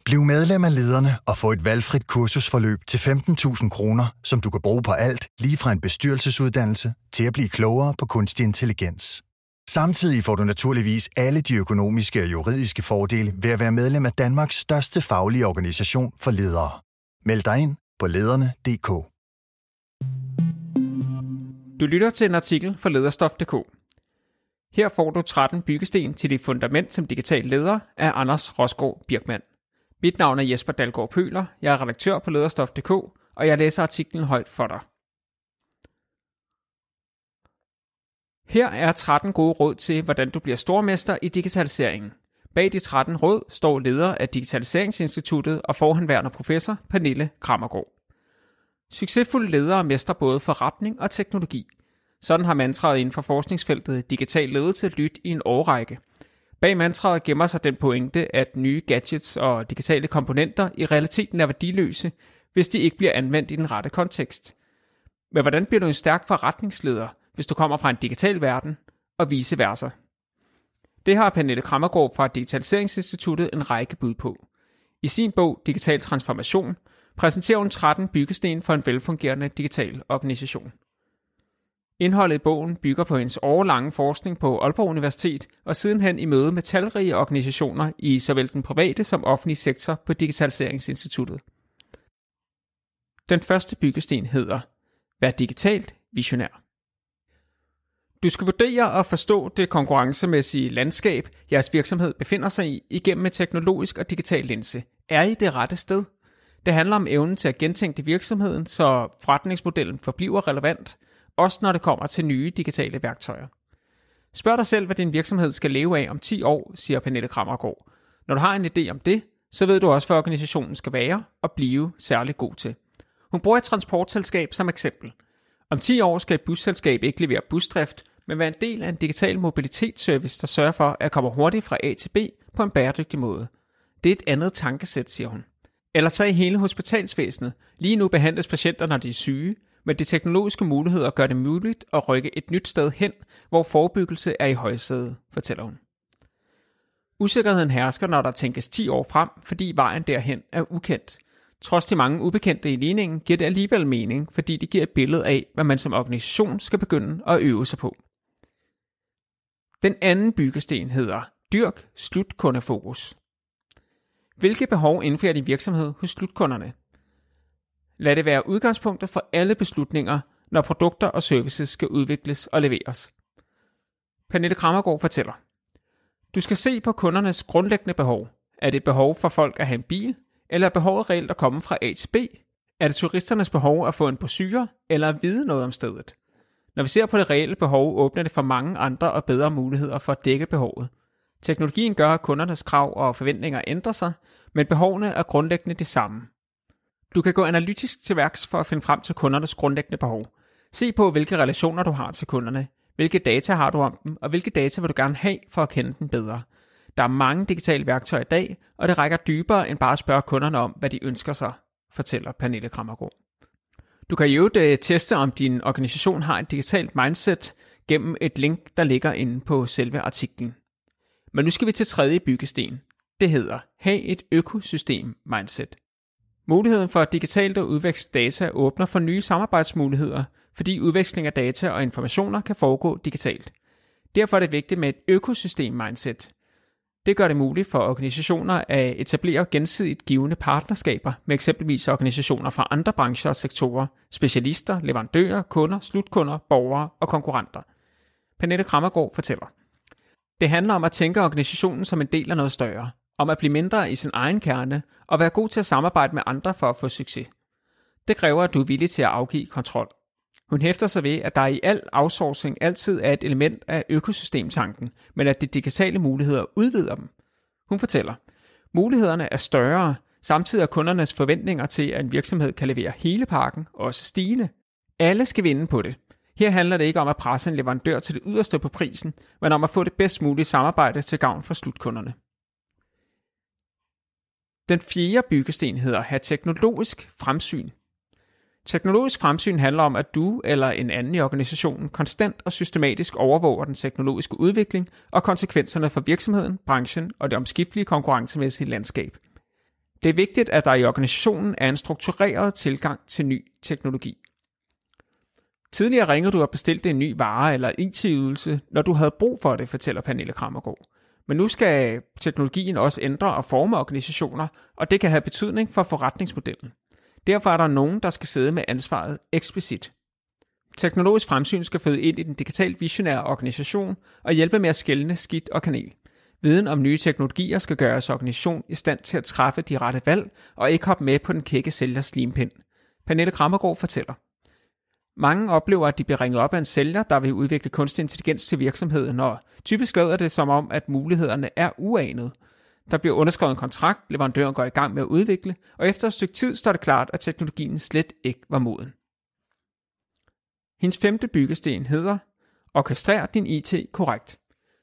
Bliv medlem af Lederne og få et valgfrit kursusforløb til 15.000 kroner, som du kan bruge på alt, lige fra en bestyrelsesuddannelse til at blive klogere på kunstig intelligens. Samtidig får du naturligvis alle de økonomiske og juridiske fordele ved at være medlem af Danmarks største faglige organisation for ledere. Meld dig ind på lederne.dk. Du lytter til en artikel fra Lederstof.dk. Her får du 13 byggesten til dit fundament som digital leder af Anders Rosgaard Birkmann. Mit navn er Jesper Dalgaard Pøler, jeg er redaktør på Lederstof.dk, og jeg læser artiklen højt for dig. Her er 13 gode råd til, hvordan du bliver stormester i digitaliseringen. Bag de 13 råd står leder af Digitaliseringsinstituttet og forhenværende professor Pernille Krammergaard. Succesfulde ledere mestrer både forretning og teknologi. Sådan har mantraet inden for forskningsfeltet digital ledelse lydt i en årrække. Bag mantraet gemmer sig den pointe, at nye gadgets og digitale komponenter i realiteten er værdiløse, hvis de ikke bliver anvendt i den rette kontekst. Men hvordan bliver du en stærk forretningsleder, hvis du kommer fra en digital verden, og vice versa? Det har Pernille Krammergaard fra Digitaliseringsinstituttet en række bud på. I sin bog Digital Transformation præsenterer hun 13 byggesten for en velfungerende digital organisation. Indholdet i bogen bygger på hendes årelange forskning på Aalborg Universitet og sidenhen i møde med talrige organisationer i såvel den private som offentlige sektor på Digitaliseringsinstituttet. Den første byggesten hedder Vær digitalt visionær. Du skal vurdere og forstå det konkurrencemæssige landskab, jeres virksomhed befinder sig i, igennem en teknologisk og digital linse. Er I det rette sted? Det handler om evnen til at gentænke virksomheden, så forretningsmodellen forbliver relevant, også når det kommer til nye digitale værktøjer. Spørg dig selv, hvad din virksomhed skal leve af om 10 år, siger Pernille Krammergaard. Når du har en idé om det, så ved du også, hvad organisationen skal være og blive særlig god til. Hun bruger et transportselskab som eksempel. Om 10 år skal et busselskab ikke levere busdrift, men være en del af en digital mobilitetsservice, der sørger for at komme hurtigt fra A til B på en bæredygtig måde. Det er et andet tankesæt, siger hun. Eller tag hele hospitalsvæsenet. Lige nu behandles patienter, når de er syge, men de teknologiske muligheder gør det muligt at rykke et nyt sted hen, hvor forebyggelse er i højsædet, fortæller hun. Usikkerheden hersker, når der tænkes 10 år frem, fordi vejen derhen er ukendt. Trods de mange ubekendte i ligningen giver det alligevel mening, fordi det giver et billede af, hvad man som organisation skal begynde at øve sig på. Den anden byggesten hedder Dyrk slutkundefokus. Hvilke behov indfrier din virksomhed hos slutkunderne? Lad det være udgangspunktet for alle beslutninger, når produkter og services skal udvikles og leveres. Pernille Krammergaard fortæller. Du skal se på kundernes grundlæggende behov. Er det behov for folk at have en bil, eller er behovet reelt at komme fra A til B? Er det turisternes behov at få en brochure, eller at vide noget om stedet? Når vi ser på det reelle behov, åbner det for mange andre og bedre muligheder for at dække behovet. Teknologien gør, at kundernes krav og forventninger ændrer sig, men behovene er grundlæggende det samme. Du kan gå analytisk til værks for at finde frem til kundernes grundlæggende behov. Se på, hvilke relationer du har til kunderne, hvilke data har du om dem, og hvilke data vil du gerne have for at kende dem bedre. Der er mange digitale værktøjer i dag, og det rækker dybere end bare at spørge kunderne om, hvad de ønsker sig, fortæller Pernille Krammergaard. Du kan jo teste, om din organisation har et digitalt mindset gennem et link, der ligger inde på selve artiklen. Men nu skal vi til tredje byggesten. Det hedder Hav et økosystem mindset. Muligheden for digitalt at udveksle data åbner for nye samarbejdsmuligheder, fordi udveksling af data og informationer kan foregå digitalt. Derfor er det vigtigt med et økosystem mindset. Det gør det muligt for organisationer at etablere gensidigt givende partnerskaber med eksempelvis organisationer fra andre brancher og sektorer, specialister, leverandører, kunder, slutkunder, borgere og konkurrenter. Pernille Krammergaard fortæller. Det handler om at tænke organisationen som en del af noget større, om at blive mindre i sin egen kerne og være god til at samarbejde med andre for at få succes. Det kræver, at du er villig til at afgive kontrol. Hun hæfter sig ved, at der i al outsourcing altid er et element af økosystemtanken, men at de digitale muligheder udvider dem. Hun fortæller, mulighederne er større, samtidig er kundernes forventninger til, at en virksomhed kan levere hele pakken, også stigende. Alle skal vinde på det. Her handler det ikke om at presse en leverandør til det yderste på prisen, men om at få det bedst mulige samarbejde til gavn for slutkunderne. Den fjerde byggesten hedder have teknologisk fremsyn. Teknologisk fremsyn handler om, at du eller en anden i organisationen konstant og systematisk overvåger den teknologiske udvikling og konsekvenserne for virksomheden, branchen og det omskiftelige konkurrencemæssige landskab. Det er vigtigt, at der i organisationen er en struktureret tilgang til ny teknologi. Tidligere ringede du og bestilte en ny vare eller IT-ydelse, når du havde brug for det, fortæller Pernille Krammergaard. Men nu skal teknologien også ændre og forme organisationer, og det kan have betydning for forretningsmodellen. Derfor er der nogen, der skal sidde med ansvaret eksplicit. Teknologisk fremsyn skal føde ind i den digitalt visionære organisation og hjælpe med at skelne skidt og kanel. Viden om nye teknologier skal gøre os organisation i stand til at træffe de rette valg og ikke hoppe med på den kække sælgers limpind. Pernille Krammergaard fortæller. Mange oplever, at de bliver ringet op af en sælger, der vil udvikle kunstig intelligens til virksomheden, og typisk lyder det som om, at mulighederne er uanede. Der bliver underskrevet en kontrakt, leverandøren går i gang med at udvikle, og efter et stykke tid står det klart, at teknologien slet ikke var moden. Hendes 5. byggesten hedder: Orkestrer din IT korrekt.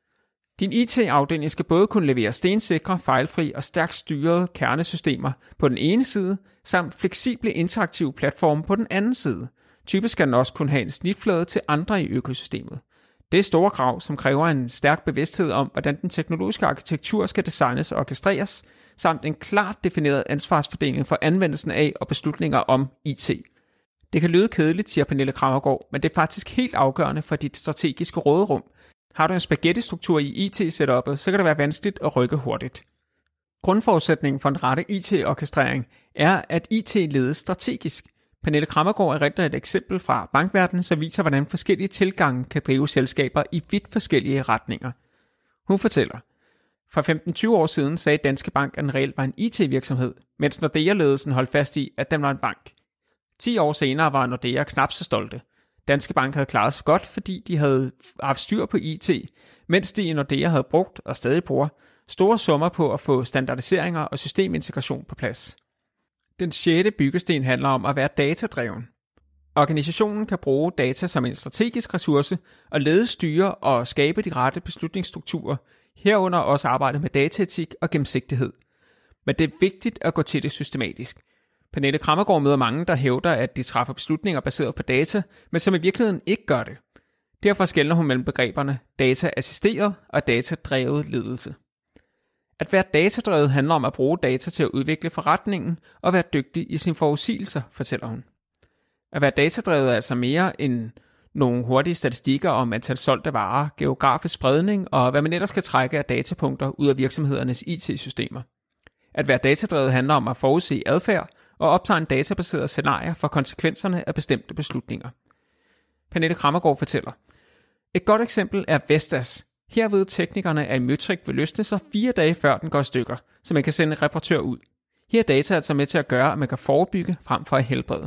Din IT-afdeling skal både kunne levere stensikre, fejlfri og stærkt styrede kernesystemer på den ene side, samt fleksible interaktive platforme på den anden side. Typisk skal den også kunne have en snitflade til andre i økosystemet. Det er store krav, som kræver en stærk bevidsthed om, hvordan den teknologiske arkitektur skal designes og orkestreres, samt en klart defineret ansvarsfordeling for anvendelsen af og beslutninger om IT. Det kan lyde kedeligt, siger Pernille Krammergaard, men det er faktisk helt afgørende for dit strategiske råderum. Har du en spaghetti-struktur i IT-setupet, så kan det være vanskeligt at rykke hurtigt. Grundforudsætningen for en rette IT-orkestrering er, at IT ledes strategisk. Pernille Krammergaard erindrer et eksempel fra bankverdenen, som viser, hvordan forskellige tilgange kan drive selskaber i vidt forskellige retninger. Hun fortæller, for 15-20 år siden sagde Danske Bank, at den reelt var en IT-virksomhed, mens Nordea-ledelsen holdt fast i, at den var en bank. 10 år senere var Nordea knap så stolte. Danske Bank havde klaret sig godt, fordi de havde haft styr på IT, mens de i Nordea havde brugt og stadig bruger store summer på at få standardiseringer og systemintegration på plads. Den 6. byggesten handler om at være datadreven. Organisationen kan bruge data som en strategisk ressource og lede, styre og skabe de rette beslutningsstrukturer, herunder også arbejde med dataetik og gennemsigtighed. Men det er vigtigt at gå til det systematisk. Pernille Krammergaard møder mange, der hævder, at de træffer beslutninger baseret på data, men som i virkeligheden ikke gør det. Derfor skelner hun mellem begreberne data-assisteret og datadrevet ledelse. At være datadrevet handler om at bruge data til at udvikle forretningen og være dygtig i sine forudsigelser, fortæller hun. At være datadrevet er altså mere end nogle hurtige statistikker om antal solgte varer, geografisk spredning og hvad man ellers skal trække af datapunkter ud af virksomhedernes IT-systemer. At være datadrevet handler om at forudse adfærd og optegne databaserede scenarier for konsekvenserne af bestemte beslutninger. Pernille Krammergaard fortæller. Et godt eksempel er Vestas. Her ved teknikerne, at en møtrik vil løsne sig 4 dage før den går i stykker, så man kan sende en reparatør ud. Her er data altså med til at gøre, at man kan forebygge frem for at helbrede.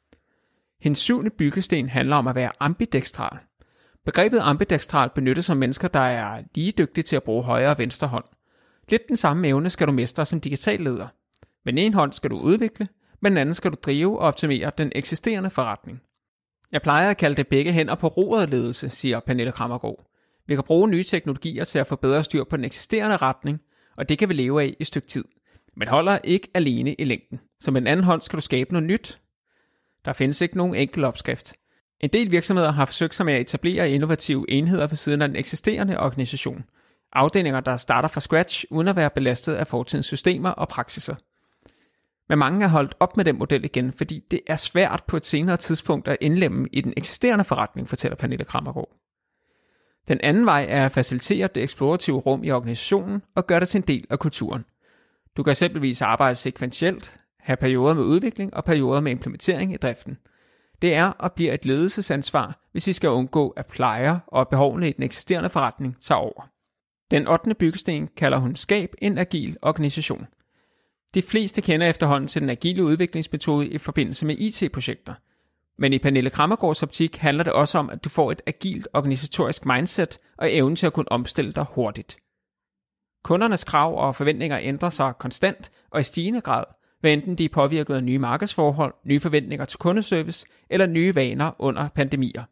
Hendes 7. byggesten handler om at være ambidextral. Begrebet ambidextral benyttes som mennesker, der er lige dygtige til at bruge højre og venstre hånd. Lidt den samme evne skal du mestre som digital leder. Med den ene hånd skal du udvikle, med den anden skal du drive og optimere den eksisterende forretning. Jeg plejer at kalde det begge hænder på roret ledelse, siger Pernille Krammergaard. Vi kan bruge nye teknologier til at få bedre styr på den eksisterende retning, og det kan vi leve af i et stykke tid. Men holder ikke alene i længden. Så med den anden hånd skal du skabe noget nyt. Der findes ikke nogen enkel opskrift. En del virksomheder har forsøgt sig med at etablere innovative enheder ved siden af den eksisterende organisation. Afdelinger, der starter fra scratch, uden at være belastet af fortidens systemer og praksiser. Men mange er holdt op med den model igen, fordi det er svært på et senere tidspunkt at indlemme i den eksisterende forretning, fortæller Pernille Krammergaard. Den anden vej er at facilitere det eksplorative rum i organisationen og gøre det til en del af kulturen. Du kan eksempelvis arbejde sekventielt, have perioder med udvikling og perioder med implementering i driften. Det er og bliver et ledelsesansvar, hvis I skal undgå at pleje og behovene i den eksisterende forretning tager over. Den 8. byggesten kalder hun skab en agil organisation. De fleste kender efterhånden til den agile udviklingsmetode i forbindelse med IT-projekter. Men i Pernille Krammergaards optik handler det også om, at du får et agilt organisatorisk mindset og evnen til at kunne omstille dig hurtigt. Kundernes krav og forventninger ændrer sig konstant og i stigende grad, hvad enten de er påvirket af nye markedsforhold, nye forventninger til kundeservice eller nye vaner under pandemier.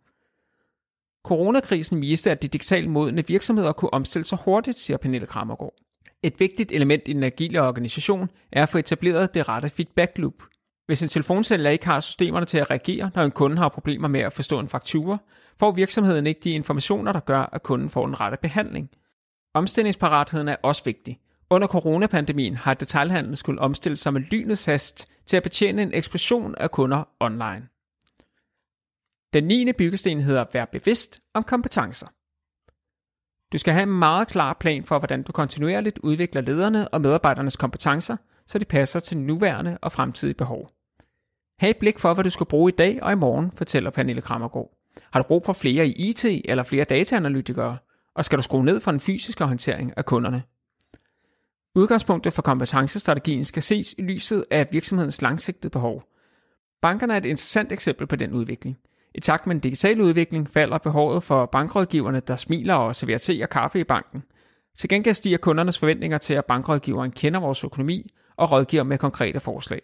Coronakrisen viste, at de digitalt modne virksomheder kunne omstille sig hurtigt, siger Pernille Krammergaard. Et vigtigt element i den agile organisation er at få etableret det rette feedback loop. Hvis en telefonsælger ikke har systemerne til at reagere, når en kunde har problemer med at forstå en faktura, får virksomheden ikke de informationer, der gør, at kunden får den rette behandling. Omstillingsparatheden er også vigtig. Under coronapandemien har detailhandlen skulle omstille sig med lynets hast til at betjene en eksplosion af kunder online. Den 9. byggesten hedder Vær bevidst om kompetencer. Du skal have en meget klar plan for, hvordan du kontinuerligt udvikler lederne og medarbejdernes kompetencer, så de passer til nuværende og fremtidige behov. Ha' et blik for, hvad du skal bruge i dag og i morgen, fortæller Pernille Krammergaard. Har du brug for flere i IT eller flere dataanalytikere, og skal du skrue ned for den fysiske håndtering af kunderne? Udgangspunktet for kompetencestrategien skal ses i lyset af virksomhedens langsigtede behov. Bankerne er et interessant eksempel på den udvikling. I takt med den digitale udvikling falder behovet for bankrådgiverne, der smiler og serverer te og kaffe i banken. Til gengæld stiger kundernes forventninger til, at bankrådgiveren kender vores økonomi og rådgiver med konkrete forslag.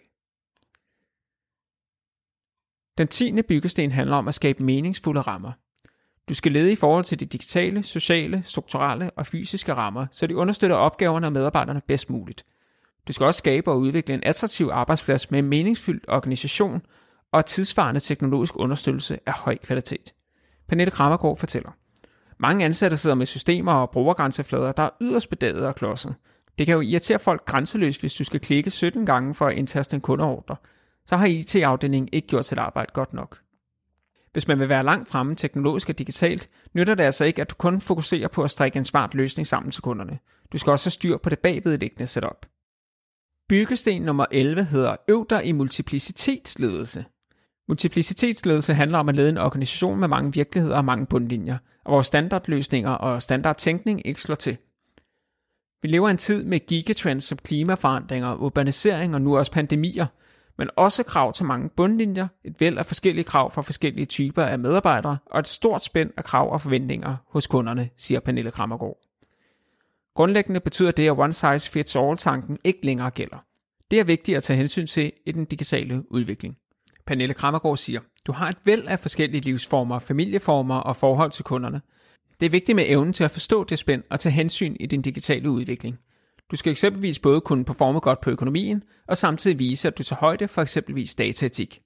Den 10. byggesten handler om at skabe meningsfulde rammer. Du skal lede i forhold til de digitale, sociale, strukturelle og fysiske rammer, så de understøtter opgaverne og medarbejderne bedst muligt. Du skal også skabe og udvikle en attraktiv arbejdsplads med en meningsfyldt organisation og tidsvarende teknologisk understøttelse af høj kvalitet. Pernille Krammergaard fortæller. Mange ansatte sidder med systemer og brugergrænseflader, der er yderst bedagede og klodset. Det kan jo irritere folk grænseløst, hvis du skal klikke 17 gange for at indtaste en kundeordre. Så har IT-afdelingen ikke gjort sit arbejde godt nok. Hvis man vil være langt fremme teknologisk og digitalt, nytter det altså ikke, at du kun fokuserer på at strikke en smart løsning sammen til kunderne. Du skal også have styr på det bagvedliggende setup. Byggesten nummer 11 hedder Øv dig i multiplicitetsledelse. Multiplicitetsledelse handler om at lede en organisation med mange virkeligheder og mange bundlinjer, og hvor standardløsninger og standardtænkning ikke slår til. Vi lever i en tid med gigatrends som klimaforandringer, urbanisering og nu også pandemier, men også krav til mange bundlinjer, et væld af forskellige krav fra forskellige typer af medarbejdere og et stort spænd af krav og forventninger hos kunderne, siger Pernille Krammergaard. Grundlæggende betyder det, at one size fits all-tanken ikke længere gælder. Det er vigtigt at tage hensyn til i den digitale udvikling. Pernille Krammergaard siger, du har et væld af forskellige livsformer, familieformer og forhold til kunderne. Det er vigtigt med evnen til at forstå det spænd og tage hensyn i din digitale udvikling. Du skal eksempelvis både kunne performe godt på økonomien og samtidig vise, at du tager højde for eksempelvis dataetik.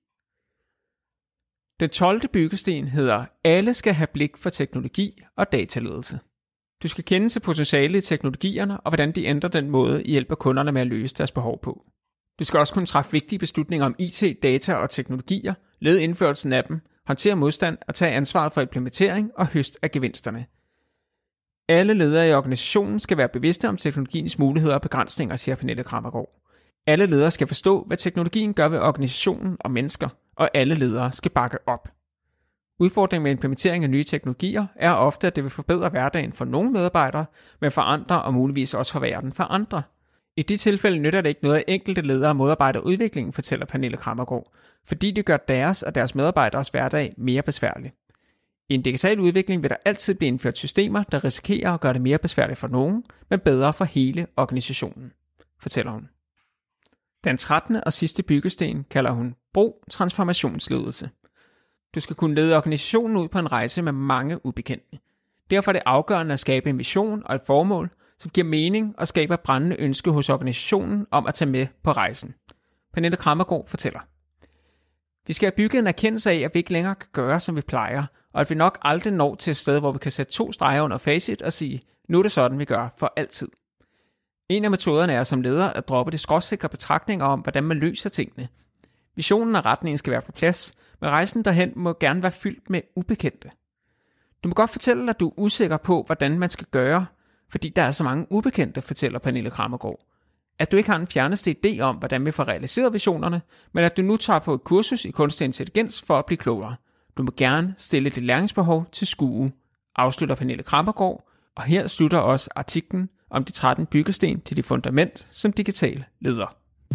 Den 12. byggesten hedder Alle skal have blik for teknologi og dataledelse. Du skal kende til potentialet i teknologierne og hvordan de ændrer den måde, I hjælper kunderne med at løse deres behov på. Du skal også kunne træffe vigtige beslutninger om IT, data og teknologier, lede indførelsen af dem, håndtere modstand og tage ansvaret for implementering og høst af gevinsterne. Alle ledere i organisationen skal være bevidste om teknologiens muligheder og begrænsninger, siger Pernille Krammergaard. Alle ledere skal forstå, hvad teknologien gør ved organisationen og mennesker, og alle ledere skal bakke op. Udfordringen med implementering af nye teknologier er ofte, at det vil forbedre hverdagen for nogle medarbejdere, men for andre og muligvis også for verden for andre. I de tilfælde nytter det ikke noget, at enkelte ledere modarbejder udviklingen, fortæller Pernille Krammergaard, fordi det gør deres og deres medarbejderes hverdag mere besværlig. I en digital udvikling vil der altid blive indført systemer, der risikerer at gøre det mere besværligt for nogen, men bedre for hele organisationen, fortæller hun. Den 13. og sidste byggesten kalder hun Brug transformationsledelse. Du skal kunne lede organisationen ud på en rejse med mange ubekendte. Derfor er det afgørende at skabe en vision og et formål, som giver mening og skaber brændende ønske hos organisationen om at tage med på rejsen. Pernille Krammergaard fortæller. Vi skal have bygget en erkendelse af, at vi ikke længere kan gøre, som vi plejer, og at vi nok aldrig når til et sted, hvor vi kan sætte 2 streger under facit og sige, nu er det sådan, vi gør for altid. En af metoderne er som leder at droppe de skråsikre betragtninger om, hvordan man løser tingene. Visionen og retningen skal være på plads, men rejsen derhen må gerne være fyldt med ubekendte. Du må godt fortælle, at du er usikker på, hvordan man skal gøre, fordi der er så mange ubekendte, fortæller Pernille Krammergaard. At du ikke har en fjerneste idé om, hvordan vi får realiseret visionerne, men at du nu tager på et kursus i kunstig intelligens for at blive klogere. Du må gerne stille dit læringsbehov til skue, afslutter Pernille Krammergaard, og her slutter også artiklen om de 13 byggesten til det fundament som digital leder.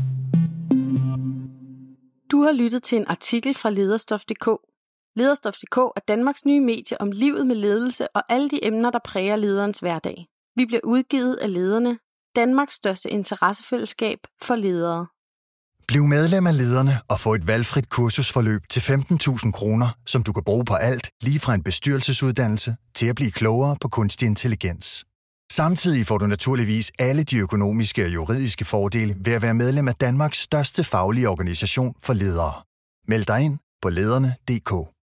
Du har lyttet til en artikel fra Lederstof.dk. Lederstof.dk er Danmarks nye medie om livet med ledelse og alle de emner, der præger lederens hverdag. Vi bliver udgivet af Lederne, Danmarks største interessefællesskab for ledere. Bliv medlem af Lederne og få et valgfrit kursusforløb til 15.000 kroner, som du kan bruge på alt, lige fra en bestyrelsesuddannelse til at blive klogere på kunstig intelligens. Samtidig får du naturligvis alle de økonomiske og juridiske fordele ved at være medlem af Danmarks største faglige organisation for ledere. Meld dig ind på lederne.dk.